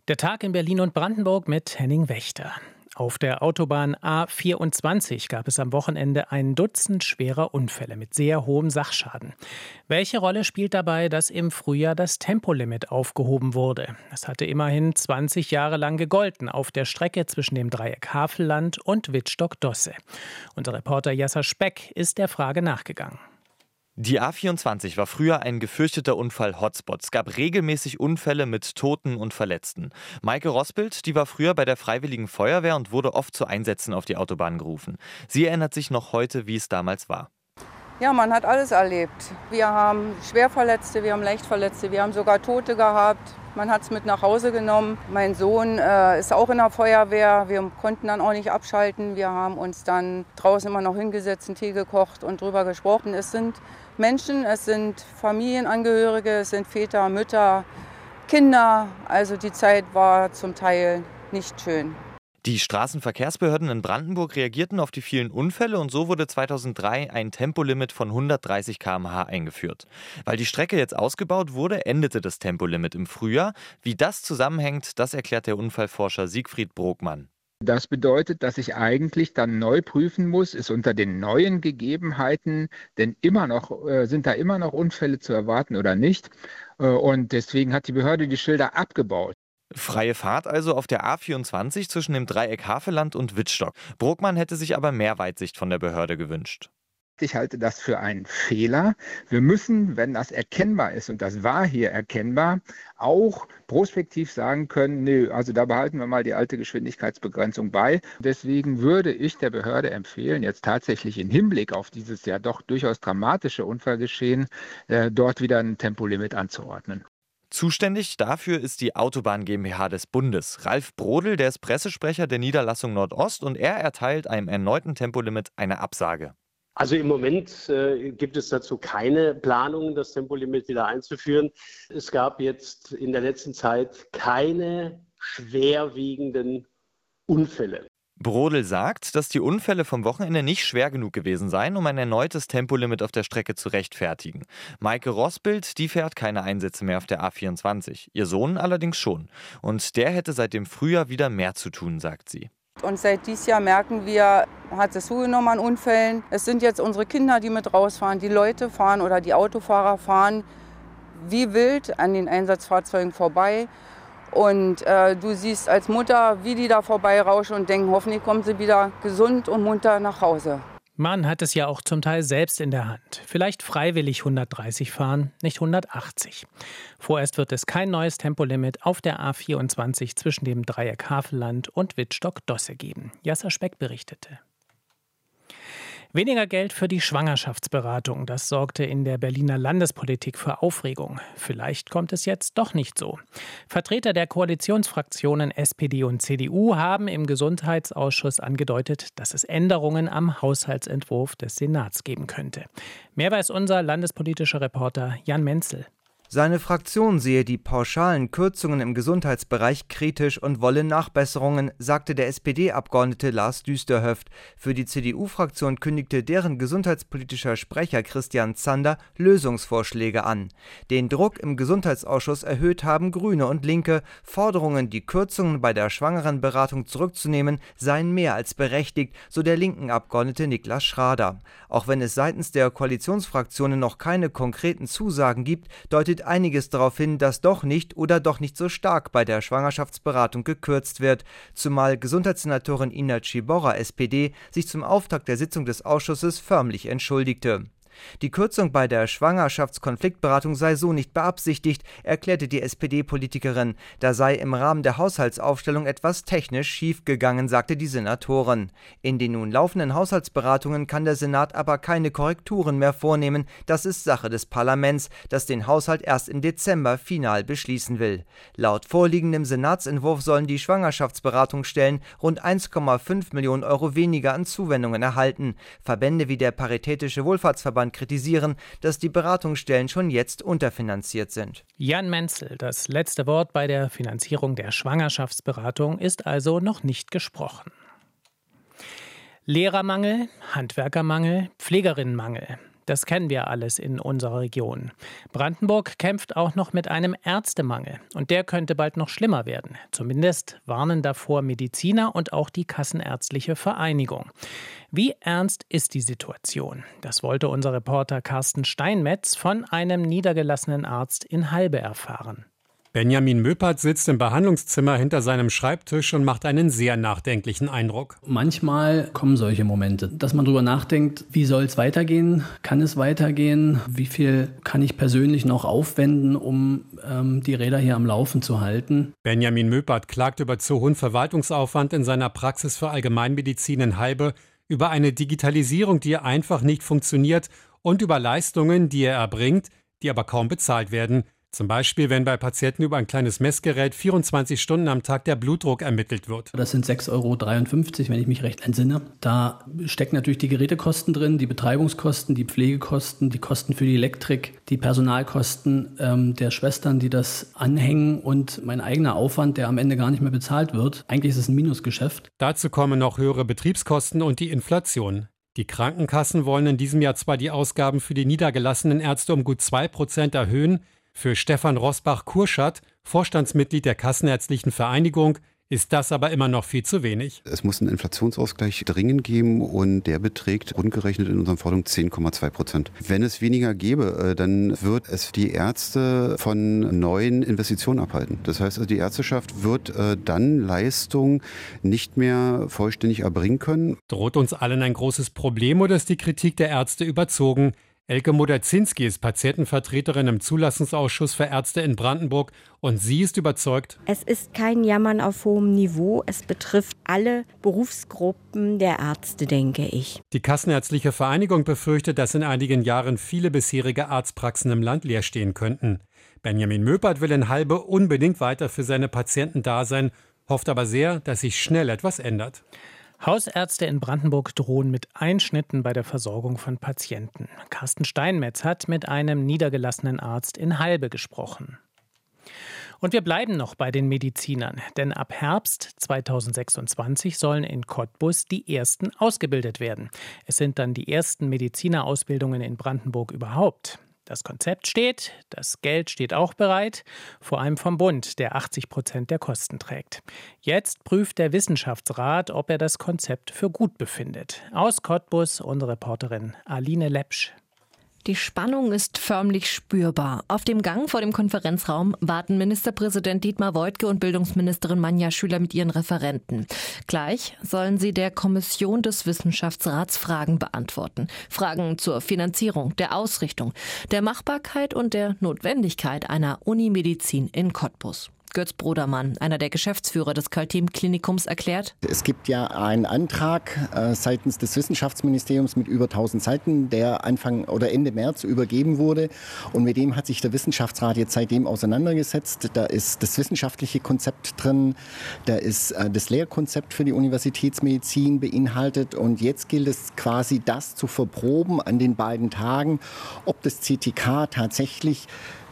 Der Tag in Berlin und Brandenburg mit Henning Wächter. Auf der Autobahn A24 gab es am Wochenende ein Dutzend schwerer Unfälle mit sehr hohem Sachschaden. Welche Rolle spielt dabei, dass im Frühjahr das Tempolimit aufgehoben wurde? Es hatte immerhin 20 Jahre lang gegolten auf der Strecke zwischen dem Dreieck Havelland und Wittstock-Dosse. Unser Reporter Jasser Speck ist der Frage nachgegangen. Die A24 war früher ein gefürchteter Unfall-Hotspot. Es gab regelmäßig Unfälle mit Toten und Verletzten. Maike Rossbild, die war früher bei der Freiwilligen Feuerwehr und wurde oft zu Einsätzen auf die Autobahn gerufen. Sie erinnert sich noch heute, wie es damals war. Ja, man hat alles erlebt. Wir haben Schwerverletzte, wir haben Leichtverletzte, wir haben sogar Tote gehabt. Man hat es mit nach Hause genommen. Mein Sohn ist auch in der Feuerwehr. Wir konnten dann auch nicht abschalten. Wir haben uns dann draußen immer noch hingesetzt, einen Tee gekocht und drüber gesprochen. Es sind Menschen, es sind Familienangehörige, es sind Väter, Mütter, Kinder. Also die Zeit war zum Teil nicht schön. Die Straßenverkehrsbehörden in Brandenburg reagierten auf die vielen Unfälle und so wurde 2003 ein Tempolimit von 130 km/h eingeführt. Weil die Strecke jetzt ausgebaut wurde, endete das Tempolimit im Frühjahr. Wie das zusammenhängt, das erklärt der Unfallforscher Siegfried Brogmann. Das bedeutet, dass ich eigentlich dann neu prüfen muss, ist unter den neuen Gegebenheiten denn sind da immer noch Unfälle zu erwarten oder nicht. Und deswegen hat die Behörde die Schilder abgebaut. Freie Fahrt also auf der A24 zwischen dem Dreieck Havelland und Wittstock. Brogmann hätte sich aber mehr Weitsicht von der Behörde gewünscht. Ich halte das für einen Fehler. Wir müssen, wenn das erkennbar ist, und das war hier erkennbar, auch prospektiv sagen können, nö, also da behalten wir mal die alte Geschwindigkeitsbegrenzung bei. Deswegen würde ich der Behörde empfehlen, jetzt tatsächlich im Hinblick auf dieses ja doch durchaus dramatische Unfallgeschehen, dort wieder ein Tempolimit anzuordnen. Zuständig dafür ist die Autobahn GmbH des Bundes. Ralf Brodel, der ist Pressesprecher der Niederlassung Nordost und er erteilt einem erneuten Tempolimit eine Absage. Also im Moment gibt es dazu keine Planung, das Tempolimit wieder einzuführen. Es gab jetzt in der letzten Zeit keine schwerwiegenden Unfälle. Brodel sagt, dass die Unfälle vom Wochenende nicht schwer genug gewesen seien, um ein erneutes Tempolimit auf der Strecke zu rechtfertigen. Maike Rossbild, die fährt keine Einsätze mehr auf der A24. Ihr Sohn allerdings schon. Und der hätte seit dem Frühjahr wieder mehr zu tun, sagt sie. Und seit diesem Jahr merken wir, hat es zugenommen an Unfällen. Es sind jetzt unsere Kinder, die mit rausfahren. Die Leute fahren oder die Autofahrer fahren wie wild an den Einsatzfahrzeugen vorbei. Und du siehst als Mutter, wie die da vorbeirauschen und denken, hoffentlich kommen sie wieder gesund und munter nach Hause. Man hat es ja auch zum Teil selbst in der Hand. Vielleicht freiwillig 130 fahren, nicht 180. Vorerst wird es kein neues Tempolimit auf der A24 zwischen dem Dreieck Havelland und Wittstock-Dosse geben. Jasser Speck berichtete. Weniger Geld für die Schwangerschaftsberatung, das sorgte in der Berliner Landespolitik für Aufregung. Vielleicht kommt es jetzt doch nicht so. Vertreter der Koalitionsfraktionen SPD und CDU haben im Gesundheitsausschuss angedeutet, dass es Änderungen am Haushaltsentwurf des Senats geben könnte. Mehr weiß unser landespolitischer Reporter Jan Menzel. Seine Fraktion sehe die pauschalen Kürzungen im Gesundheitsbereich kritisch und wolle Nachbesserungen, sagte der SPD-Abgeordnete Lars Düsterhöft. Für die CDU-Fraktion kündigte deren gesundheitspolitischer Sprecher Christian Zander Lösungsvorschläge an. Den Druck im Gesundheitsausschuss erhöht haben Grüne und Linke. Forderungen, die Kürzungen bei der Schwangerenberatung zurückzunehmen, seien mehr als berechtigt, so der linken Abgeordnete Niklas Schrader. Auch wenn es seitens der Koalitionsfraktionen noch keine konkreten Zusagen gibt, deutet einiges darauf hin, dass doch nicht oder doch nicht so stark bei der Schwangerschaftsberatung gekürzt wird, zumal Gesundheitssenatorin Ina Ciborra, SPD, sich zum Auftakt der Sitzung des Ausschusses förmlich entschuldigte. Die Kürzung bei der Schwangerschaftskonfliktberatung sei so nicht beabsichtigt, erklärte die SPD-Politikerin. Da sei im Rahmen der Haushaltsaufstellung etwas technisch schiefgegangen, sagte die Senatorin. In den nun laufenden Haushaltsberatungen kann der Senat aber keine Korrekturen mehr vornehmen. Das ist Sache des Parlaments, das den Haushalt erst im Dezember final beschließen will. Laut vorliegendem Senatsentwurf sollen die Schwangerschaftsberatungsstellen rund 1,5 Millionen Euro weniger an Zuwendungen erhalten. Verbände wie der Paritätische Wohlfahrtsverband kritisieren, dass die Beratungsstellen schon jetzt unterfinanziert sind. Jan Menzel, das letzte Wort bei der Finanzierung der Schwangerschaftsberatung ist also noch nicht gesprochen. Lehrermangel, Handwerkermangel, Pflegerinnenmangel. Das kennen wir alles in unserer Region. Brandenburg kämpft auch noch mit einem Ärztemangel. Und der könnte bald noch schlimmer werden. Zumindest warnen davor Mediziner und auch die Kassenärztliche Vereinigung. Wie ernst ist die Situation? Das wollte unser Reporter Carsten Steinmetz von einem niedergelassenen Arzt in Halbe erfahren. Benjamin Möpert sitzt im Behandlungszimmer hinter seinem Schreibtisch und macht einen sehr nachdenklichen Eindruck. Manchmal kommen solche Momente, dass man darüber nachdenkt, wie soll es weitergehen? Kann es weitergehen? Wie viel kann ich persönlich noch aufwenden, um die Räder hier am Laufen zu halten? Benjamin Möpert klagt über zu hohen Verwaltungsaufwand in seiner Praxis für Allgemeinmedizin in Halbe, über eine Digitalisierung, die einfach nicht funktioniert und über Leistungen, die er erbringt, die aber kaum bezahlt werden. Zum Beispiel, wenn bei Patienten über ein kleines Messgerät 24 Stunden am Tag der Blutdruck ermittelt wird. Das sind 6,53 €, wenn ich mich recht entsinne. Da stecken natürlich die Gerätekosten drin, die Betreibungskosten, die Pflegekosten, die Kosten für die Elektrik, die Personalkosten der Schwestern, die das anhängen und mein eigener Aufwand, der am Ende gar nicht mehr bezahlt wird. Eigentlich ist es ein Minusgeschäft. Dazu kommen noch höhere Betriebskosten und die Inflation. Die Krankenkassen wollen in diesem Jahr zwar die Ausgaben für die niedergelassenen Ärzte um gut 2% erhöhen. Für Stefan Rosbach-Kurschat, Vorstandsmitglied der Kassenärztlichen Vereinigung, ist das aber immer noch viel zu wenig. Es muss einen Inflationsausgleich dringend geben und der beträgt rundgerechnet in unseren Forderungen 10,2%. Wenn es weniger gäbe, dann wird es die Ärzte von neuen Investitionen abhalten. Das heißt, also die Ärzteschaft wird dann Leistungen nicht mehr vollständig erbringen können. Droht uns allen ein großes Problem oder ist die Kritik der Ärzte überzogen? Elke Moderzinski ist Patientenvertreterin im Zulassungsausschuss für Ärzte in Brandenburg und sie ist überzeugt. Es ist kein Jammern auf hohem Niveau. Es betrifft alle Berufsgruppen der Ärzte, denke ich. Die Kassenärztliche Vereinigung befürchtet, dass in einigen Jahren viele bisherige Arztpraxen im Land leer stehen könnten. Benjamin Möpert will in Halbe unbedingt weiter für seine Patienten da sein, hofft aber sehr, dass sich schnell etwas ändert. Hausärzte in Brandenburg drohen mit Einschnitten bei der Versorgung von Patienten. Carsten Steinmetz hat mit einem niedergelassenen Arzt in Halbe gesprochen. Und wir bleiben noch bei den Medizinern, denn ab Herbst 2026 sollen in Cottbus die ersten ausgebildet werden. Es sind dann die ersten Medizinerausbildungen in Brandenburg überhaupt. Das Konzept steht, das Geld steht auch bereit, vor allem vom Bund, der 80% der Kosten trägt. Jetzt prüft der Wissenschaftsrat, ob er das Konzept für gut befindet. Aus Cottbus unsere Reporterin Aline Lepsch. Die Spannung ist förmlich spürbar. Auf dem Gang vor dem Konferenzraum warten Ministerpräsident Dietmar Woidke und Bildungsministerin Manja Schüler mit ihren Referenten. Gleich sollen sie der Kommission des Wissenschaftsrats Fragen beantworten. Fragen zur Finanzierung, der Ausrichtung, der Machbarkeit und der Notwendigkeit einer Unimedizin in Cottbus. Götz Brodermann, einer der Geschäftsführer des Kaltem-Klinikums, erklärt: Es gibt ja einen Antrag seitens des Wissenschaftsministeriums mit über 1000 Seiten, der Anfang oder Ende März übergeben wurde. Und mit dem hat sich der Wissenschaftsrat jetzt seitdem auseinandergesetzt. Da ist das wissenschaftliche Konzept drin, da ist das Lehrkonzept für die Universitätsmedizin beinhaltet. Und jetzt gilt es quasi, das zu verproben an den beiden Tagen, ob das CTK tatsächlich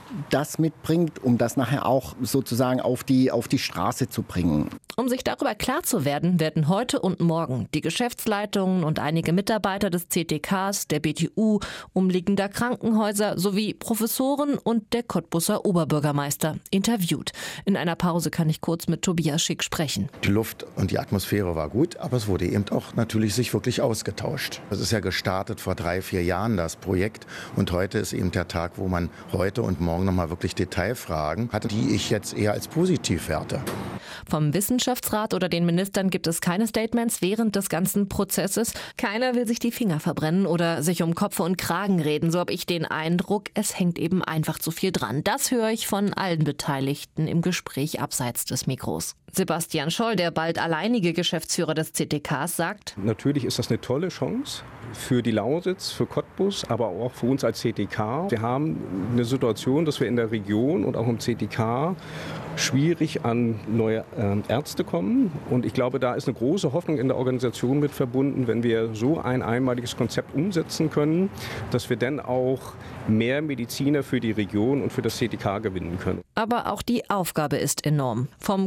das mitbringt, um das nachher auch sozusagen auf die Straße zu bringen. Um sich darüber klar zu werden heute und morgen die Geschäftsleitungen und einige Mitarbeiter des CTKs, der BTU, umliegender Krankenhäuser sowie Professoren und der Cottbuser Oberbürgermeister interviewt. In einer Pause kann ich kurz mit Tobias Schick sprechen. Die Luft und die Atmosphäre war gut, aber es wurde eben auch natürlich sich wirklich ausgetauscht. Das ist ja gestartet vor 3-4 Jahren, das Projekt. Und heute ist eben der Tag, wo man heute und morgen nochmal wirklich Detailfragen hatte, die ich jetzt eher als positiv werte. Vom Wissenschaftsrat oder den Ministern gibt es keine Statements während des ganzen Prozesses. Keiner will sich die Finger verbrennen oder sich um Kopf und Kragen reden. So habe ich den Eindruck, es hängt eben einfach zu viel dran. Das höre ich von allen Beteiligten im Gespräch abseits des Mikros. Sebastian Scholl, der bald alleinige Geschäftsführer des CTKs, sagt: Natürlich ist das eine tolle Chance für die Lausitz, für Cottbus, aber auch für uns als CTK. Wir haben eine Situation, dass wir in der Region und auch im CTK schwierig an neue Ärzte kommen. Und ich glaube, da ist eine große Hoffnung in der Organisation mit verbunden, wenn wir so ein einmaliges Konzept umsetzen können, dass wir dann auch mehr Mediziner für die Region und für das CTK gewinnen können. Aber auch die Aufgabe ist enorm. Vom kommunalen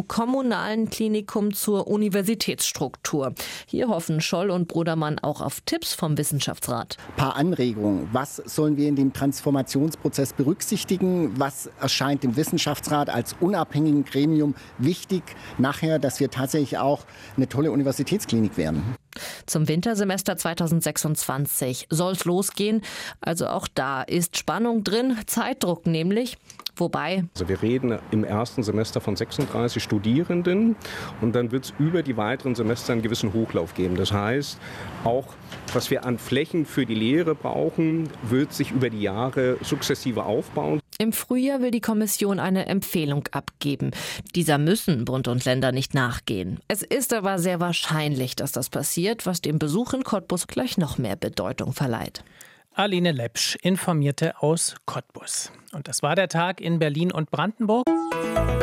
regionalen Klinikum zur Universitätsstruktur. Hier hoffen Scholl und Brodermann auch auf Tipps vom Wissenschaftsrat. Ein paar Anregungen. Was sollen wir in dem Transformationsprozess berücksichtigen? Was erscheint dem Wissenschaftsrat als unabhängigen Gremium wichtig nachher, dass wir tatsächlich auch eine tolle Universitätsklinik werden? Zum Wintersemester 2026 soll es losgehen. Also auch da ist Spannung drin, Zeitdruck nämlich. Wobei. Also wir reden im ersten Semester von 36 Studierenden und dann wird es über die weiteren Semester einen gewissen Hochlauf geben. Das heißt, auch was wir an Flächen für die Lehre brauchen, wird sich über die Jahre sukzessive aufbauen. Im Frühjahr will die Kommission eine Empfehlung abgeben. Dieser müssen Bund und Länder nicht nachgehen. Es ist aber sehr wahrscheinlich, dass das passiert, was dem Besuch in Cottbus gleich noch mehr Bedeutung verleiht. Aline Lepsch informierte aus Cottbus. Und das war der Tag in Berlin und Brandenburg.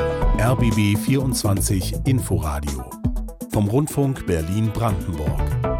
RBB 24 Inforadio vom Rundfunk Berlin-Brandenburg.